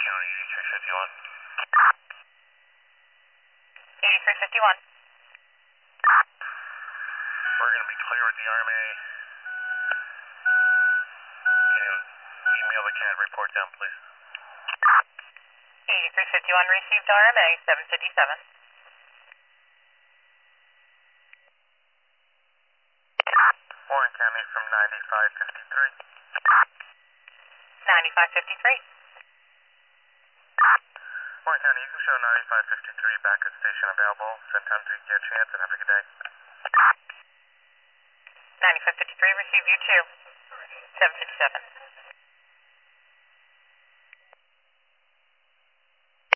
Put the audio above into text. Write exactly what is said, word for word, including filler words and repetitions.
County eighty-three fifty-one. eighty-three fifty-one. We're going to be clear with the R M A. Can you email the C A D report down, please? eighty-three fifty-one received R M A, seven fifty-seven. Warren County from ninety-five fifty-three. ninety-five fifty-three. Warren County, you can show ninety-five fifty-three back at station available. Send time to get a chance and have a good day. ninety-five fifty-three received you too, seven fifty-seven.